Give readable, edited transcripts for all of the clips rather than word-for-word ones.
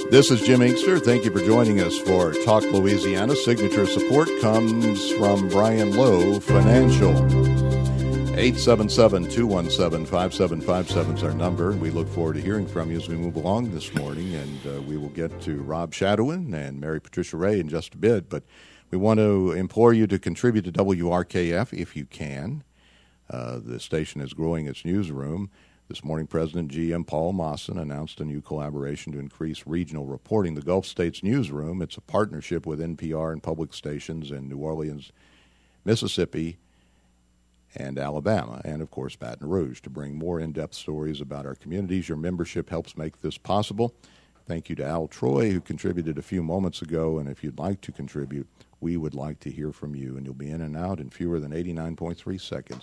This is Jim Inkster. Thank you for joining us for Talk Louisiana. Signature support comes from Brian Lowe Financial. 877-217-5757 is our number. We look forward to hearing from you as we move along this morning, and we will get to Rob Shadowin and Mary Patricia Ray in just a bit. But we want to implore you to contribute to WRKF if you can. The station is growing its newsroom. This morning, President GM Paul Mawson announced a new collaboration to increase regional reporting. The Gulf States Newsroom, it's a partnership with NPR and public stations in New Orleans, Mississippi, and Alabama, and, of course, Baton Rouge, to bring more in-depth stories about our communities. Your membership helps make this possible. Thank you to Al Troy, who contributed a few moments ago, and if you'd like to contribute, we would like to hear from you, and you'll be in and out in fewer than 89.3 seconds,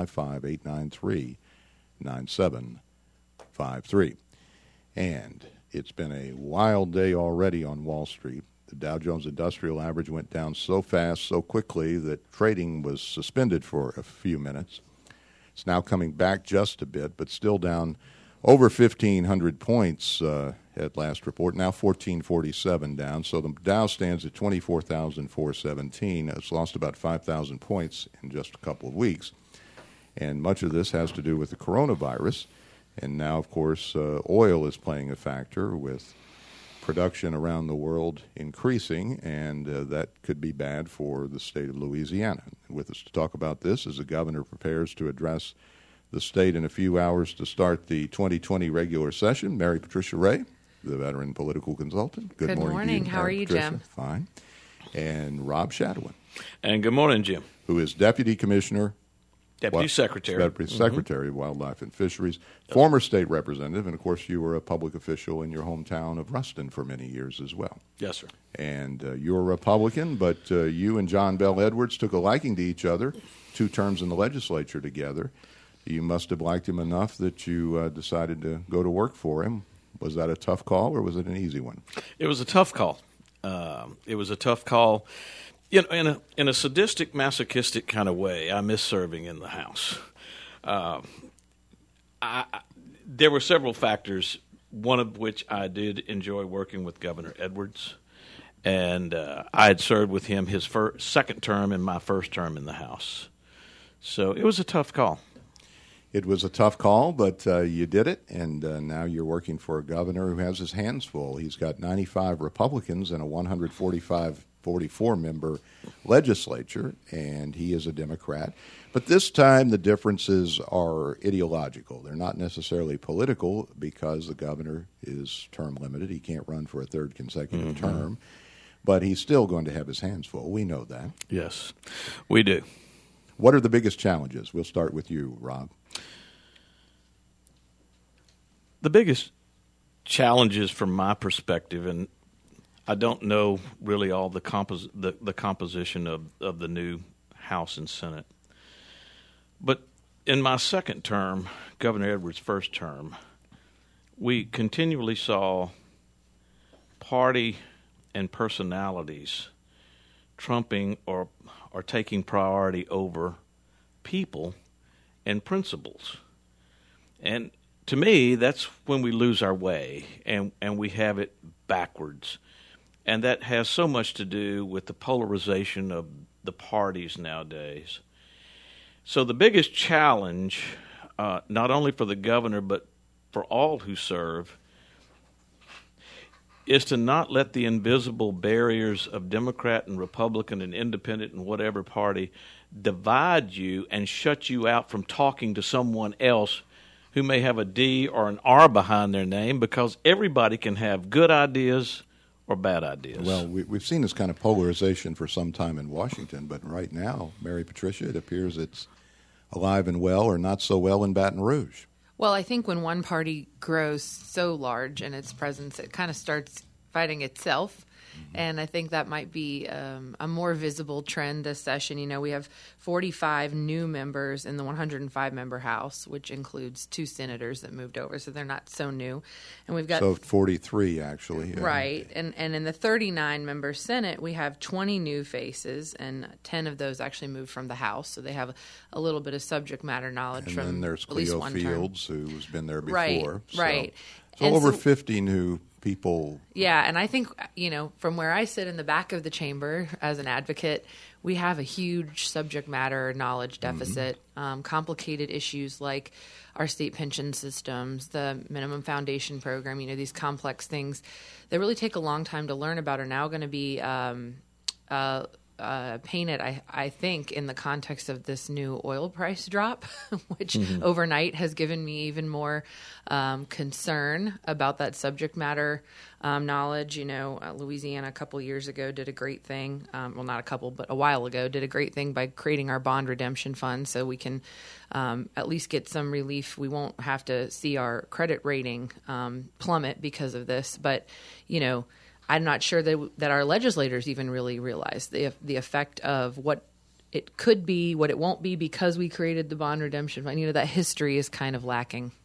855-893-9753. And it's been a wild day already on Wall Street. The Dow Jones Industrial Average went down so fast, so quickly, that trading was suspended for a few minutes. It's now coming back just a bit, but still down over 1,500 points at last report, now 1,447 down. So the Dow stands at 24,417. It's lost about 5,000 points in just a couple of weeks. And much of this has to do with the coronavirus. And now, of course, oil is playing a factor with production around the world increasing, and that could be bad for the state of Louisiana. With us to talk about this as the governor prepares to address the state in a few hours to start the 2020 regular session, Mary Patricia Ray, the veteran political consultant. Good morning. How are you, Patricia? Jim? Fine. And Rob Shadowin. And good morning, Jim. Who is Deputy Commissioner, Deputy Secretary of Wildlife and Fisheries, former state representative, and, of course, you were a public official in your hometown of Ruston for many years as well. Yes, sir. And you're a Republican, but you and John Bell Edwards took a liking to each other, 2 terms in the legislature together. You must have liked him enough that you decided to go to work for him. Was that a tough call, or was it an easy one? It was a tough call. You know, in a sadistic, masochistic kind of way, I miss serving in the House. There were several factors, one of which I did enjoy working with Governor Edwards, and I had served with him his second term and my first term in the House. So it was a tough call. It was a tough call, but you did it, and now you're working for a governor who has his hands full. He's got 95 Republicans and a 144-member legislature, and he is a Democrat. But this time the differences are ideological. They're not necessarily political because the governor is term limited. He can't run for a third consecutive term, but he's still going to have his hands full. We know that. Yes, we do. What are the biggest challenges? We'll start with you, Rob. The biggest challenges from my perspective, and I don't know really all the composition of the new House and Senate, but in my second term, Governor Edwards' first term, we continually saw party and personalities trumping or taking priority over people and principles. And to me, that's when we lose our way and we have it backwards. And that has so much to do with the polarization of the parties nowadays. So the biggest challenge, not only for the governor but for all who serve, is to not let the invisible barriers of Democrat and Republican and Independent and whatever party divide you and shut you out from talking to someone else who may have a D or an R behind their name, because everybody can have good ideas or bad ideas. Well, we've seen this kind of polarization for some time in Washington, but right now, Mary Patricia, it appears it's alive and well, or not so well, in Baton Rouge. Well, I think when one party grows so large in its presence, it kind of starts fighting itself. And I think that might be a more visible trend this session. You know, we have 45 new members in the 105-member House, which includes 2 senators that moved over, so they're not so new. And we've got 43, actually. Right. And in the 39-member Senate, we have 20 new faces, and 10 of those actually moved from the House, so they have a little bit of subject matter knowledge and then there's at least Cleo one Fields, term. who's been there before. Right. So over 50 new people. Yeah, and I think, from where I sit in the back of the chamber as an advocate, we have a huge subject matter knowledge deficit, complicated issues like our state pension systems, the minimum foundation program, these complex things that really take a long time to learn about are now going to be painted, I think, in the context of this new oil price drop, which overnight has given me even more concern about that subject matter knowledge. Louisiana a couple years ago did a great thing. Well, not a couple, but a while ago did a great thing by creating our bond redemption fund so we can at least get some relief. We won't have to see our credit rating plummet because of this. But, I'm not sure that our legislators even really realize the effect of what it could be, what it won't be because we created the bond redemption fund. That history is kind of lacking.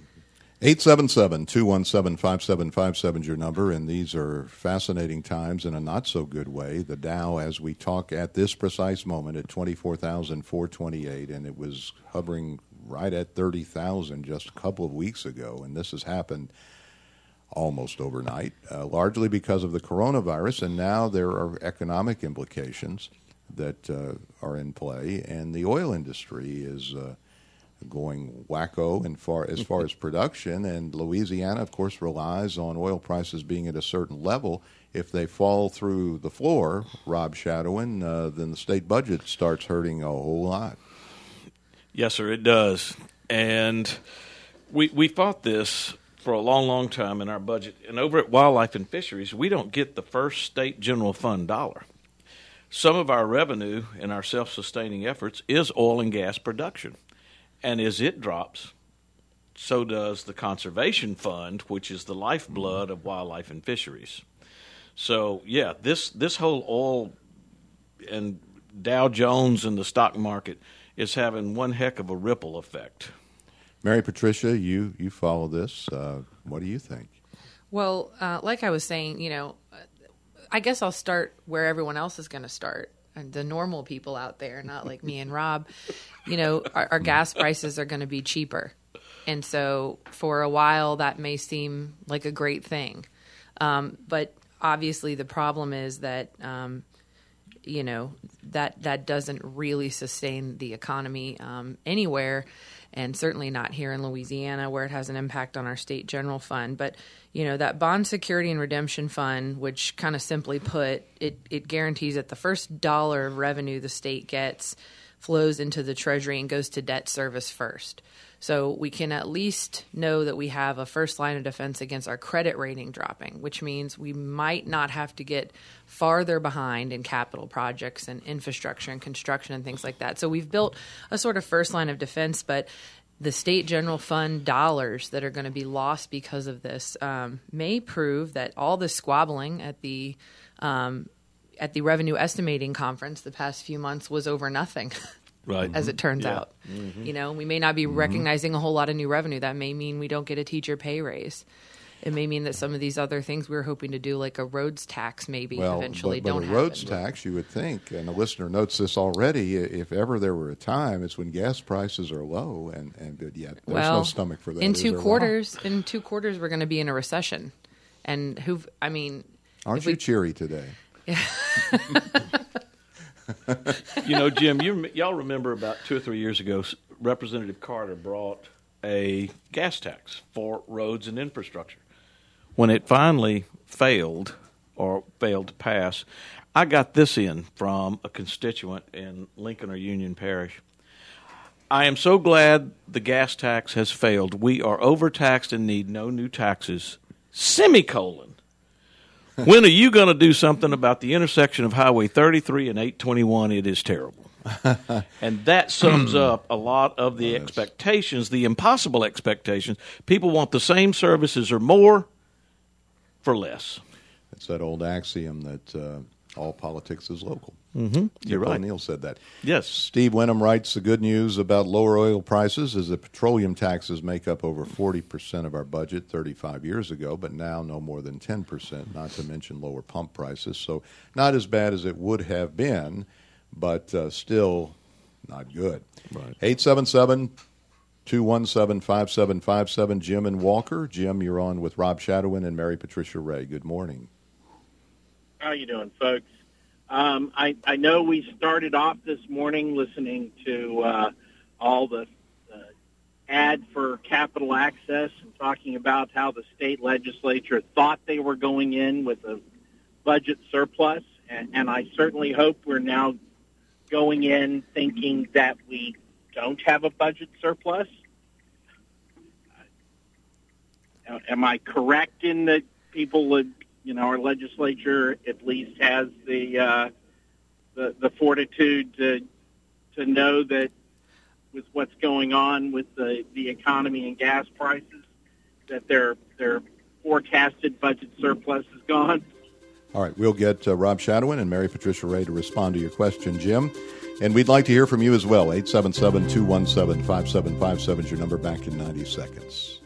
877-217-5757 is your number, and these are fascinating times in a not-so-good way. The Dow, as we talk at this precise moment, at 24,428, and it was hovering right at 30,000 just a couple of weeks ago, and this has happened almost overnight, largely because of the coronavirus, and now there are economic implications that are in play, and the oil industry is going wacko as far as production, and Louisiana, of course, relies on oil prices being at a certain level. If they fall through the floor, Rob Shadowin, then the state budget starts hurting a whole lot. Yes, sir, it does. And we fought this for a long, long time in our budget. And over at Wildlife and Fisheries, we don't get the first state general fund dollar. Some of our revenue in our self-sustaining efforts is oil and gas production. And as it drops, so does the conservation fund, which is the lifeblood of Wildlife and Fisheries. So, yeah, this whole oil and Dow Jones and the stock market is having one heck of a ripple effect. Mary Patricia, you follow this. What do you think? Well, like I was saying, I guess I'll start where everyone else is going to start, and the normal people out there, not like me and Rob. Our gas prices are going to be cheaper. And so for a while, that may seem like a great thing. But obviously the problem is that, that doesn't really sustain the economy anywhere. And certainly not here in Louisiana, where it has an impact on our state general fund. But, that bond security and redemption fund, which kind of simply put, it guarantees that the first dollar of revenue the state gets flows into the Treasury and goes to debt service first. So we can at least know that we have a first line of defense against our credit rating dropping, which means we might not have to get farther behind in capital projects and infrastructure and construction and things like that. So we've built a sort of first line of defense, but the state general fund dollars that are going to be lost because of this may prove that all the squabbling at the revenue estimating conference the past few months was over nothing. Right. As it turns out. We may not be recognizing a whole lot of new revenue. That may mean we don't get a teacher pay raise. It may mean that some of these other things we were hoping to do, like a roads tax, maybe eventually don't happen. But a roads tax, you would think, and the listener notes this already, if ever there were a time, it's when gas prices are low, and yet there's no stomach for that. In 2 quarters, we're going to be in a recession. And aren't you cheery today? Yeah. Jim, y'all remember about 2 or 3 years ago, Representative Carter brought a gas tax for roads and infrastructure. When it finally failed to pass, I got this in from a constituent in Lincoln or Union Parish. I am so glad the gas tax has failed. We are overtaxed and need no new taxes. Semicolon. When are you going to do something about the intersection of Highway 33 and 821? It is terrible. And that sums up a lot of the expectations, the impossible expectations. People want the same services or more for less. It's that old axiom that all politics is local. Mm-hmm. You're right. O'Neill said that. Yes. Steve Wenham writes, the good news about lower oil prices is that petroleum taxes make up over 40% of our budget 35 years ago, but now no more than 10%, not to mention lower pump prices. So not as bad as it would have been, but still not good. Right. 877-217-5757. Jim and Walker. Jim, you're on with Rob Shadowin and Mary Patricia Ray. Good morning. How you doing, folks? I know we started off this morning listening to all the ad for capital access and talking about how the state legislature thought they were going in with a budget surplus, and I certainly hope we're now going in thinking that we don't have a budget surplus. Am I correct in that people would, our legislature at least has the fortitude to know that with what's going on with the economy and gas prices, that their forecasted budget surplus is gone? All right, we'll get Rob Shadowin and Mary Patricia Ray to respond to your question, Jim. And we'd like to hear from you as well. 877-217-5757 is your number. Back in 90 seconds.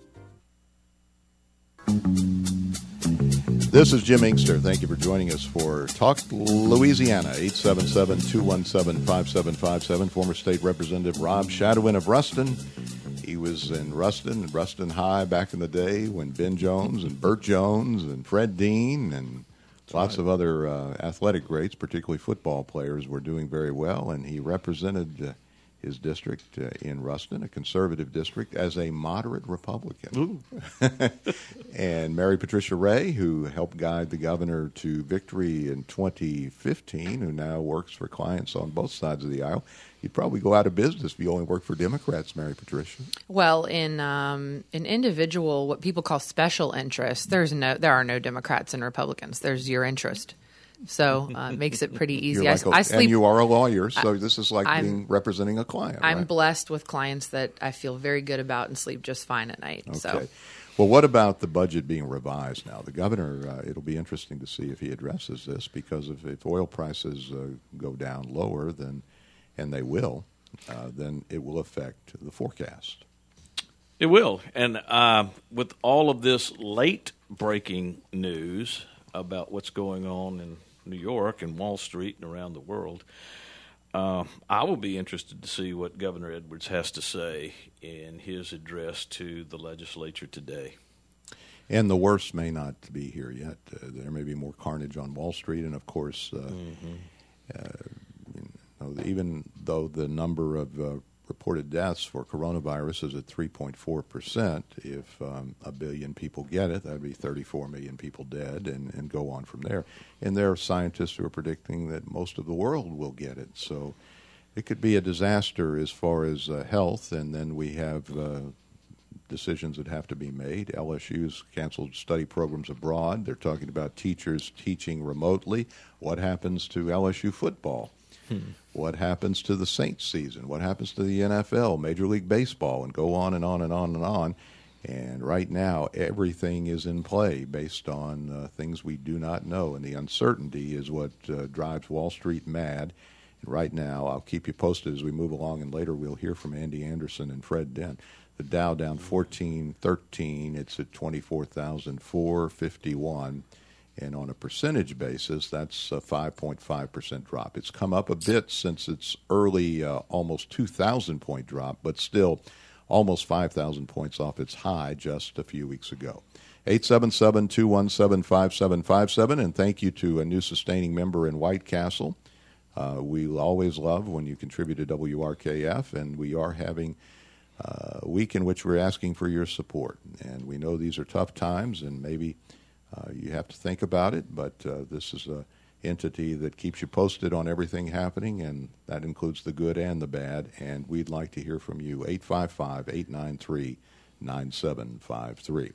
This is Jim Inkster. Thank you for joining us for Talk Louisiana. 877-217-5757. Former State Representative Rob Shadowin of Ruston. He was in Ruston High back in the day when Ben Jones and Burt Jones and Fred Dean and lots of other athletic greats, particularly football players, were doing very well. And he represented his district in Ruston, a conservative district, as a moderate Republican. And Mary Patricia Ray, who helped guide the governor to victory in 2015, who now works for clients on both sides of the aisle. You'd probably go out of business if you only work for Democrats, Mary Patricia. Well, in individual, what people call special interests, there are no Democrats and Republicans. There's your interest. So it makes it pretty easy. I sleep, and you are a lawyer, so this is like representing a client. I'm right? blessed with clients that I feel very good about and sleep just fine at night. Okay. So. Well, what about the budget being revised now? The governor, it'll be interesting to see if he addresses this, because if oil prices go down lower, and they will, then it will affect the forecast. It will. And with all of this late-breaking news about what's going on in New York and Wall Street and around the world, I will be interested to see what Governor Edwards has to say in his address to the legislature today. And the worst may not be here yet. There may be more carnage on Wall Street, and of course, even though the number of reported deaths for coronavirus is at 3.4%, if a billion people get it, that would be 34 million people dead, and go on from there. And there are scientists who are predicting that most of the world will get it. So it could be a disaster as far as health, and then we have decisions that have to be made. LSU's canceled study programs abroad. They're talking about teachers teaching remotely. What happens to LSU football? What happens to the Saints season? What happens to the NFL, Major League Baseball, and go on and on and on and on. And right now, everything is in play based on things we do not know. And the uncertainty is what drives Wall Street mad. And right now, I'll keep you posted as we move along, and later we'll hear from Andy Anderson and Fred Dent. The Dow down 14.13. It's at 24,451. And on a percentage basis, that's a 5.5% drop. It's come up a bit since its early almost 2,000-point drop, but still almost 5,000 points off its high just a few weeks ago. 877-217-5757, and thank you to a new sustaining member in White Castle. We always love when you contribute to WRKF, and we are having a week in which we're asking for your support. And we know these are tough times, and maybe you have to think about it, but this is an entity that keeps you posted on everything happening, and that includes the good and the bad, and we'd like to hear from you. 855-893-9753.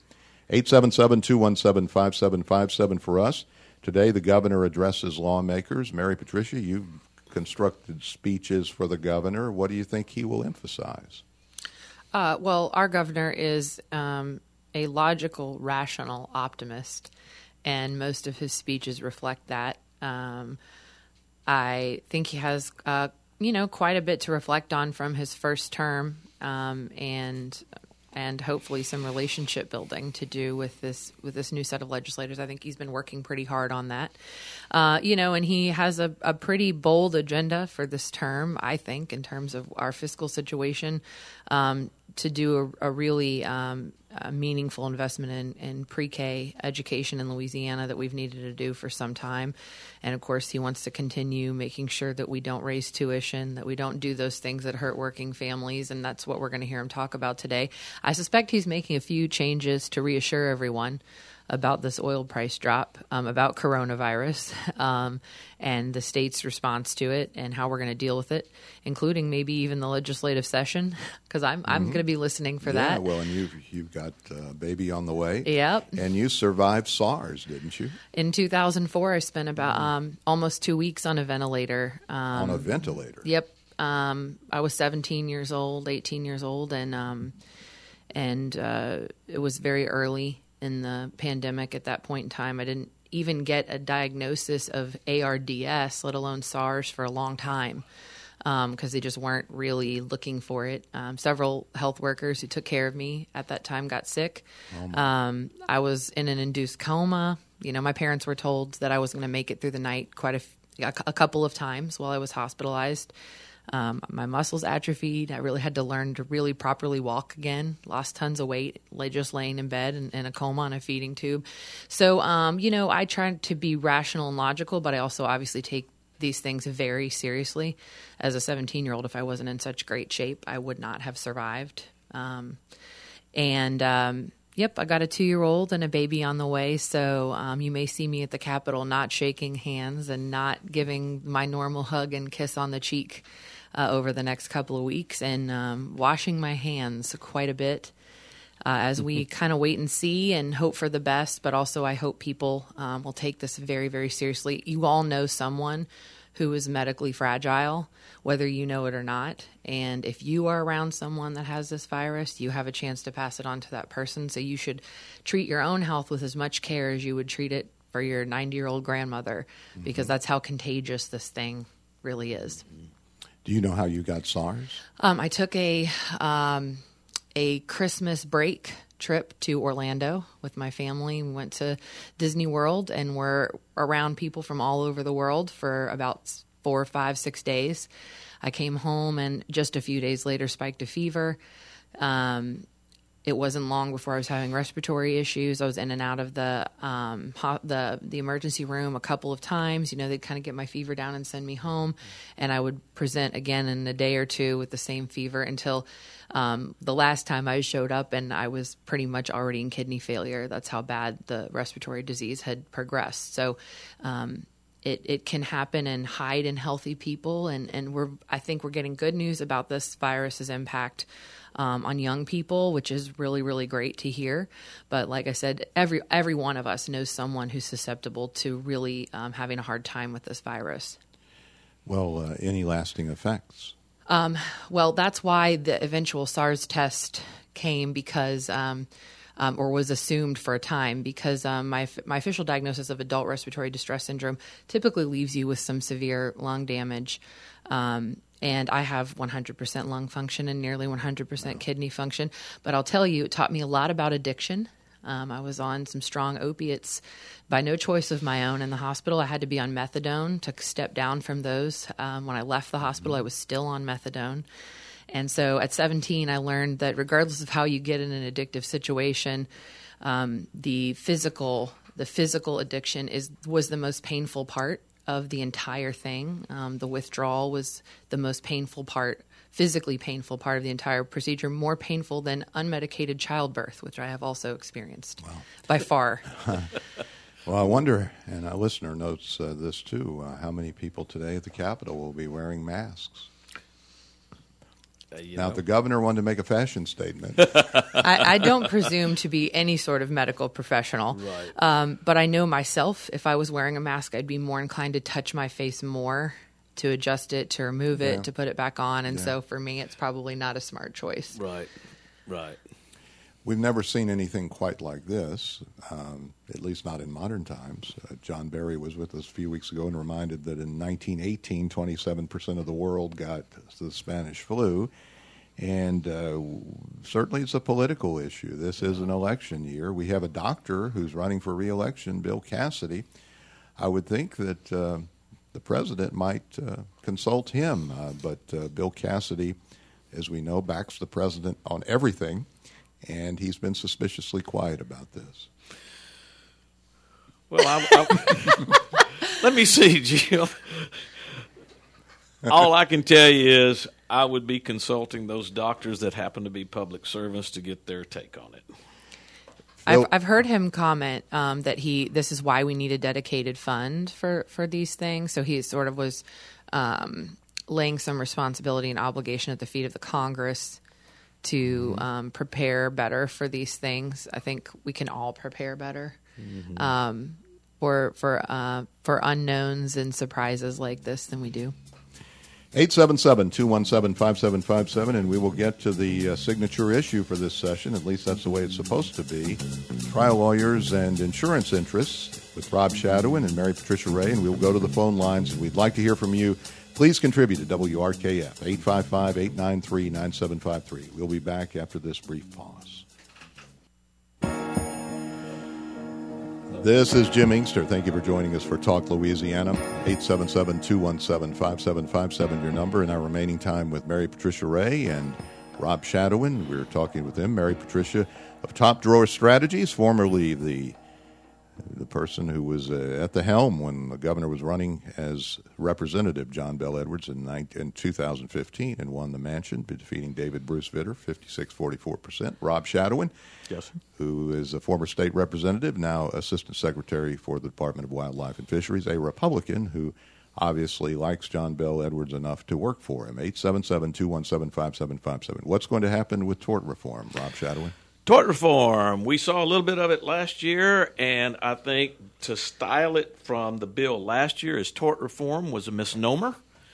877-217-5757 for us. Today, the governor addresses lawmakers. Mary Patricia, you've constructed speeches for the governor. What do you think he will emphasize? Well, our governor is a logical, rational optimist, and most of his speeches reflect that. I think he has, quite a bit to reflect on from his first term, and and hopefully some relationship building to do with this new set of legislators. I think he's been working pretty hard on that. And he has a pretty bold agenda for this term, I think, in terms of our fiscal situation, to do a really a meaningful investment in pre-K education in Louisiana that we've needed to do for some time. And of course, he wants to continue making sure that we don't raise tuition, that we don't do those things that hurt working families. And that's what we're going to hear him talk about today. I suspect he's making a few changes to reassure everyone about this oil price drop, about coronavirus, and the state's response to it and how we're going to deal with it, including maybe even the legislative session, because I'm going to be listening for that. Yeah, well, and you've got a baby on the way. Yep. And you survived SARS, didn't you? In 2004, I spent about almost 2 weeks on a ventilator. On a ventilator? Yep. I was 18 years old, and it was very early in the pandemic at that point in time. I didn't even get a diagnosis of ARDS, let alone SARS, for a long time, because they just weren't really looking for it. Several health workers who took care of me at that time got sick. I was in an induced coma. My parents were told that I wasn't going to make it through the night a couple of times while I was hospitalized. My muscles atrophied. I really had to learn to really properly walk again. Lost tons of weight, just laying in bed in a coma on a feeding tube. So, I tried to be rational and logical, but I also obviously take these things very seriously. As a 17-year-old, if I wasn't in such great shape, I would not have survived. Yep, I got a 2-year-old and a baby on the way, so you may see me at the Capitol not shaking hands and not giving my normal hug and kiss on the cheek over the next couple of weeks, and washing my hands quite a bit as we kind of wait and see and hope for the best, but also I hope people will take this very, very seriously. You all know someone who is medically fragile, whether you know it or not. And if you are around someone that has this virus, you have a chance to pass it on to that person. So you should treat your own health with as much care as you would treat it for your 90-year-old grandmother, because that's how contagious this thing really is. Do you know how you got SARS? I took a Christmas break trip to Orlando with my family. We went to Disney World and were around people from all over the world for about 4, 5, 6 days. I came home and just a few days later spiked a fever. It wasn't long before I was having respiratory issues. I was in and out of the emergency room a couple of times. They'd kind of get my fever down and send me home, and I would present again in a day or two with the same fever until the last time I showed up, and I was pretty much already in kidney failure. That's how bad the respiratory disease had progressed. So it can happen and hide in healthy people, and I think we're getting good news about this virus's impact on young people, which is really, really great to hear. But like I said, every one of us knows someone who's susceptible to really having a hard time with this virus. Well, any lasting effects? Well, that's why the eventual SARS test came, because or was assumed for a time, because my official diagnosis of adult respiratory distress syndrome typically leaves you with some severe lung damage. And I have 100% lung function and nearly 100% kidney function. But I'll tell you, it taught me a lot about addiction. I was on some strong opiates by no choice of my own in the hospital. I had to be on methadone to step down from those. When I left the hospital, I was still on methadone. And so at 17, I learned that regardless of how you get in an addictive situation, the physical addiction was the most painful part of the entire thing. The withdrawal was the most painful part, physically painful part of the entire procedure, more painful than unmedicated childbirth, which I have also experienced. Wow. By far. Well, I wonder, and a listener notes this too, how many people today at the Capitol will be wearing masks? Now, if the governor wanted to make a fashion statement. I don't presume to be any sort of medical professional. Right. But I know myself, if I was wearing a mask, I'd be more inclined to touch my face more, to adjust it, to remove it, to put it back on. And so for me, it's probably not a smart choice. Right. We've never seen anything quite like this, at least not in modern times. John Barry was with us a few weeks ago and reminded that in 1918, 27% of the world got the Spanish flu. And certainly it's a political issue. This is an election year. We have a doctor who's running for re-election, Bill Cassidy. I would think that the president might consult him, but Bill Cassidy, as we know, backs the president on everything, and he's been suspiciously quiet about this. Well, let me see, Jim. All I can tell you is I would be consulting those doctors that happen to be public servants to get their take on it. I've heard him comment that this is why we need a dedicated fund for these things. So he sort of was laying some responsibility and obligation at the feet of the Congress to prepare better for these things. I think we can all prepare better for unknowns and surprises like this than we do. 877-217-5757, and we will get to the signature issue for this session. At least that's the way it's supposed to be. Trial lawyers and insurance interests with Rob Shadowin and Mary Patricia Ray, and we will go to the phone lines. And we'd like to hear from you. Please contribute to WRKF, 855-893-9753. We'll be back after this brief pause. This is Jim Inkster. Thank you for joining us for Talk Louisiana. 877-217-5757, your number. In our remaining time with Mary Patricia Ray and Rob Shadowin, we're talking with him. Mary Patricia of Top Drawer Strategies, formerly the person who was at the helm when the governor was running as Representative John Bel Edwards in 2015 and won the mansion, defeating David Bruce Vitter, 56-44%. Rob Shadowin, yes, who is a former state representative, now Assistant Secretary for the Department of Wildlife and Fisheries, a Republican who obviously likes John Bel Edwards enough to work for him. 877-217-5757. What's going to happen with tort reform, Rob Shadowin? Tort reform. We saw a little bit of it last year, and I think to style it from the bill last year as tort reform was a misnomer.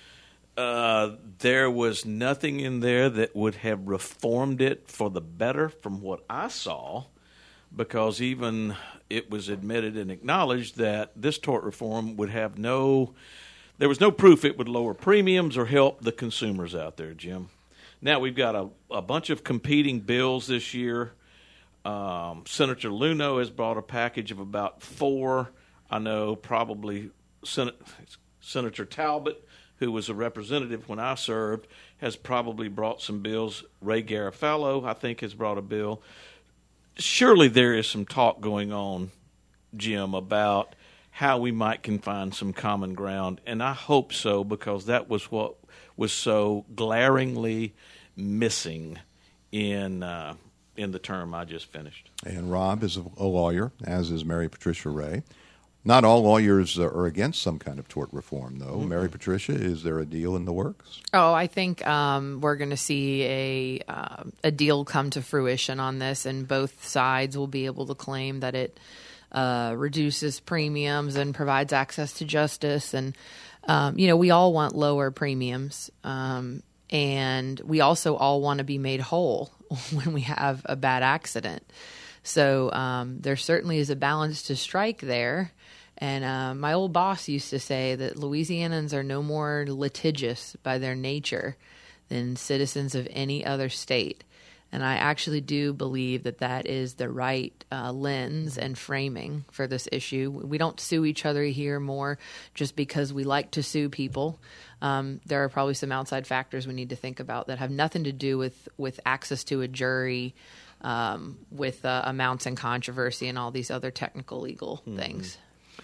There was nothing in there that would have reformed it for the better from what I saw, because even it was admitted and acknowledged that this tort reform would have there was no proof it would lower premiums or help the consumers out there, Jim. Now we've got a bunch of competing bills this year. Senator Luno has brought a package of about 4. I know probably Senator Talbot, who was a representative when I served, has probably brought some bills. Ray Garofalo, I think, has brought a bill. Surely there is some talk going on, Jim, about how we might can find some common ground, and I hope so, because that was what was so glaringly missing in the term I just finished. And Rob is a lawyer, as is Mary Patricia Ray. Not all lawyers are against some kind of tort reform, though. Mm-hmm. Mary Patricia, is there a deal in the works? Oh, I think we're going to see a deal come to fruition on this, and both sides will be able to claim that it reduces premiums and provides access to justice. And, we all want lower premiums, and we also all want to be made whole when we have a bad accident. So there certainly is a balance to strike there. And my old boss used to say that Louisianans are no more litigious by their nature than citizens of any other state. And I actually do believe that that is the right lens and framing for this issue. We don't sue each other here more just because we like to sue people. There are probably some outside factors we need to think about that have nothing to do with access to a jury, with amounts and controversy and all these other technical legal things.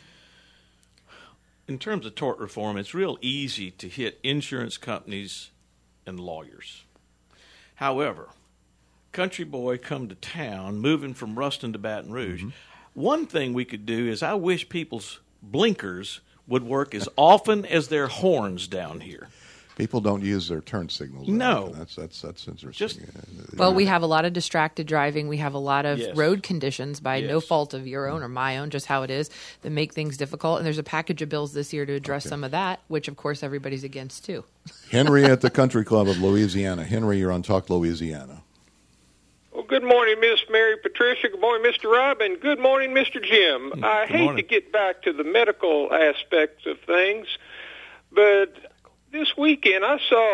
In terms of tort reform, it's real easy to hit insurance companies and lawyers. However, country boy come to town, moving from Ruston to Baton Rouge. Mm-hmm. One thing we could do is I wish people's blinkers would work as often as their horns down here. People don't use their turn signals. No. That's interesting. Well, we have a lot of distracted driving. We have a lot of road conditions by no fault of your own or my own, just how it is, that make things difficult. And there's a package of bills this year to address some of that, which, of course, everybody's against, too. Henry at the Country Club of Louisiana. Henry, you're on Talk Louisiana. Well, good morning, Miss Mary Patricia. Good morning, Mr. Rob, and good morning, Mr. Jim. I hate to get back to the medical aspects of things, but this weekend I saw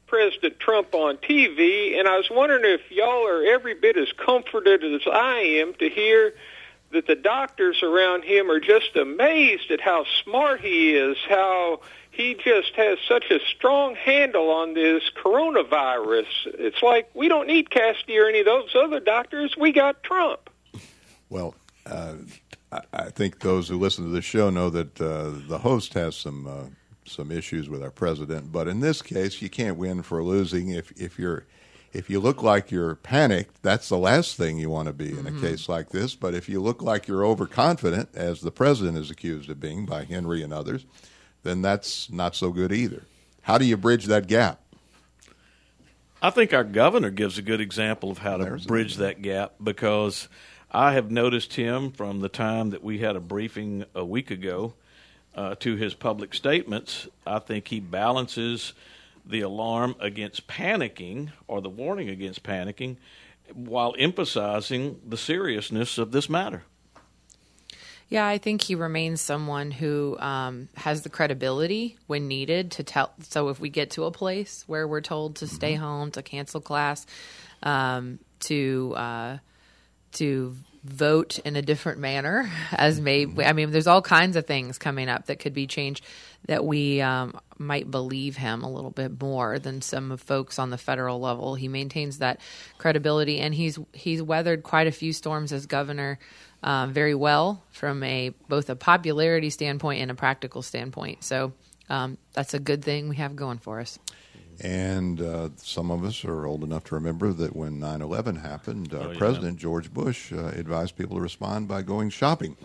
President Trump on TV, and I was wondering if y'all are every bit as comforted as I am to hear that the doctors around him are just amazed at how smart he is, how he just has such a strong handle on this coronavirus. It's like we don't need Cassidy or any of those other doctors. We got Trump. Well, I think those who listen to this show know that the host has some issues with our president, but in this case, you can't win for losing. If you look like you're panicked, that's the last thing you want to be in a case like this. But if you look like you're overconfident, as the president is accused of being by Henry and others, then that's not so good either. How do you bridge that gap? I think our governor gives a good example of how to bridge that gap, because I have noticed him from the time that we had a briefing a week ago to his public statements. I think he balances the alarm against panicking, or the warning against panicking, while emphasizing the seriousness of this matter. Yeah, I think he remains someone who has the credibility when needed to tell. So if we get to a place where we're told to stay home, to cancel class, to vote in a different manner, as there's all kinds of things coming up that could be changed, that we might believe him a little bit more than some folks on the federal level. He maintains that credibility, and he's weathered quite a few storms as governor very well from both a popularity standpoint and a practical standpoint. So that's a good thing we have going for us. And some of us are old enough to remember that when 9/11 happened, President George Bush advised people to respond by going shopping.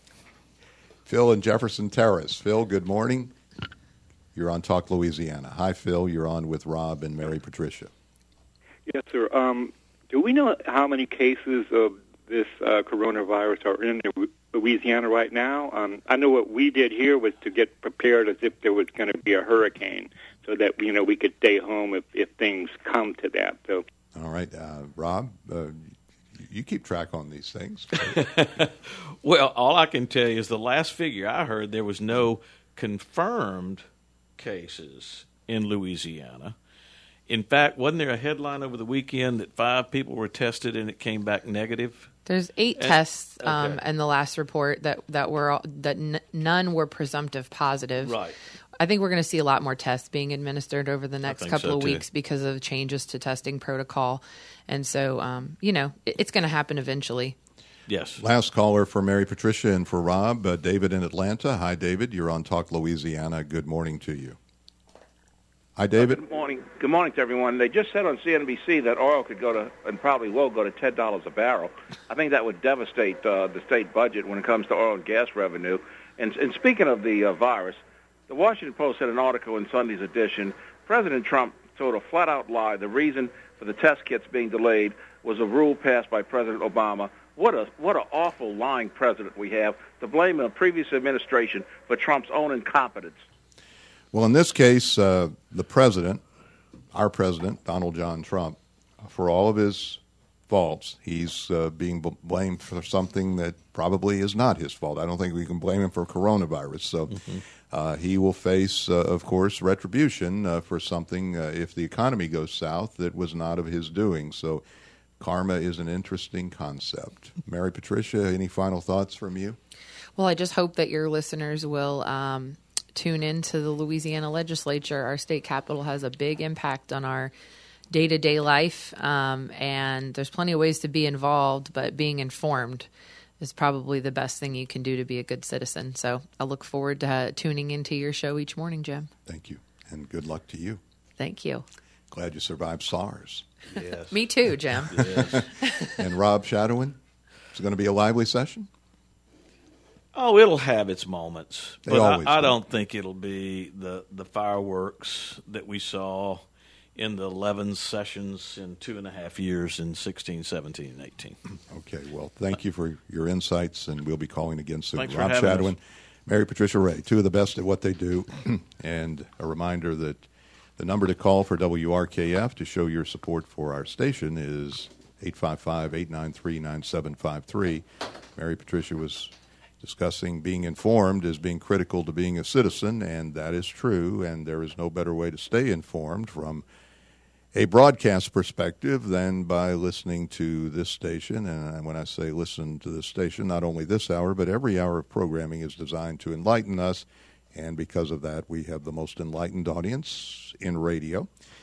Phil in Jefferson Terrace. Phil, good morning. You're on Talk Louisiana. Hi, Phil. You're on with Rob and Mary Patricia. Yes, sir. Do we know how many cases of this coronavirus are in Louisiana right now? I know what we did here was to get prepared as if there was going to be a hurricane, so that we could stay home if things come to that. So, all right, Rob, you keep track on these things. Well, all I can tell you is the last figure I heard, there was no confirmed cases in Louisiana. In fact, wasn't there a headline over the weekend that 5 people were tested and it came back negative? There's 8 tests in the last report that none were presumptive positive. Right. I think we're going to see a lot more tests being administered over the next couple of weeks because of changes to testing protocol. And so, it's going to happen eventually. Yes. Last caller for Mary Patricia and for Rob, David in Atlanta. Hi, David. You're on Talk Louisiana. Good morning to you. Hi, David. Good morning. Good morning to everyone. They just said on CNBC that oil could go to, and probably will go to, $10 a barrel. I think that would devastate the state budget when it comes to oil and gas revenue. And speaking of the virus, the Washington Post had an article in Sunday's edition. President Trump told a flat-out lie. The reason for the test kits being delayed was a rule passed by President Obama. What an awful lying president we have, to blame a previous administration for Trump's own incompetence. Well, in this case, the president, our president, Donald John Trump, for all of his faults, he's being blamed for something that probably is not his fault. I don't think we can blame him for coronavirus. So he will face, of course, retribution for something, if the economy goes south, that was not of his doing. So karma is an interesting concept. Mary Patricia, any final thoughts from you? Well, I just hope that your listeners will tune into the Louisiana legislature. Our state capitol has a big impact on our day-to-day life, and there's plenty of ways to be involved, but being informed is probably the best thing you can do to be a good citizen. So I look forward to tuning into your show each morning, Jim. Thank you, and good luck to you. Thank you. Glad you survived SARS. Yes. Me too, Jim. Yes. And Rob Shadowin, it's going to be a lively session? Oh, it'll have its moments, They but always I do. don't think it'll be the fireworks that we saw in the 11 sessions in 2.5 years in 16, 17, and 18. Okay, well, thank you for your insights, and we'll be calling again soon. Thanks for Rob having Shadowin, us. Mary Patricia Ray, two of the best at what they do, and a reminder that the number to call for WRKF to show your support for our station is 855-893-9753. Mary Patricia was discussing being informed as being critical to being a citizen, and that is true, and there is no better way to stay informed from a broadcast perspective than by listening to this station. And when I say listen to this station, not only this hour, but every hour of programming is designed to enlighten us. And because of that, we have the most enlightened audience in radio.